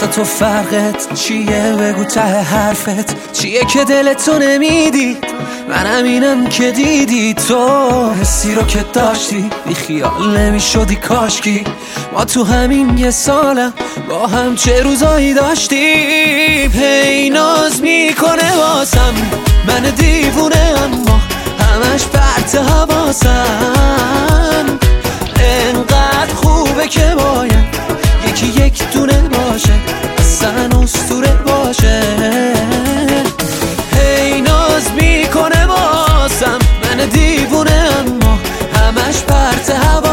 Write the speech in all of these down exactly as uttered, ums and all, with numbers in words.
واسه تو فرقت چیه؟ بگو ته حرفت چیه که دلتو نمیدی؟ منم اینم که دیدی تو حسی رو که داشتی بی خیال نمیشدی کاشکی ما تو همین یه سالم با هم چه روزایی داشتیم. هی ناز میکنه واسم من دیوونه اما همش پرت حواسم. انقدر خوبه که باید یکی یک دونه باشه اصلا اسطوره باشه. هی ناز میکنه واسم من دیوونه اما همش پرت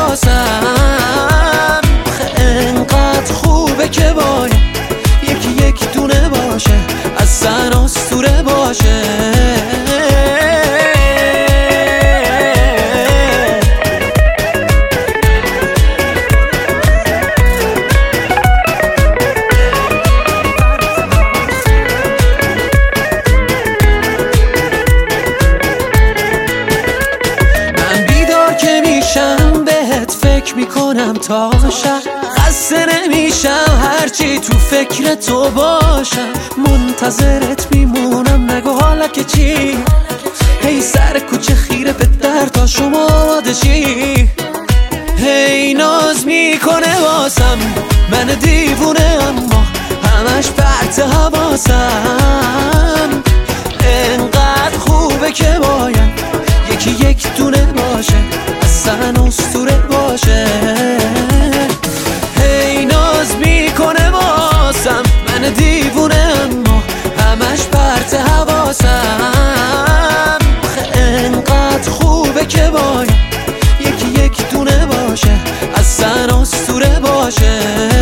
حواسم. انقدر خوبه که باید یکی یک دونه باشه اصلا اسطوره باشه. میکنم تا شب خسته نمیشم هرچی تو فکر تو باشم. منتظرت میمونم نگو حالا که چی؟ هی سر کوچه خیره به در تا شما آماده چی؟ هی ناز میکنه واسم من دیوونه اما همش پرت حواسم. انقدر خوبه که باید یکی یک دونه باشه اصلا اسطوره باشه. هی ناز میکنه واسم من دیوونه اما همش پرت حواسم. انقدر خوبه که باید یکی یک دونه باشه اصلا اسطوره باشه.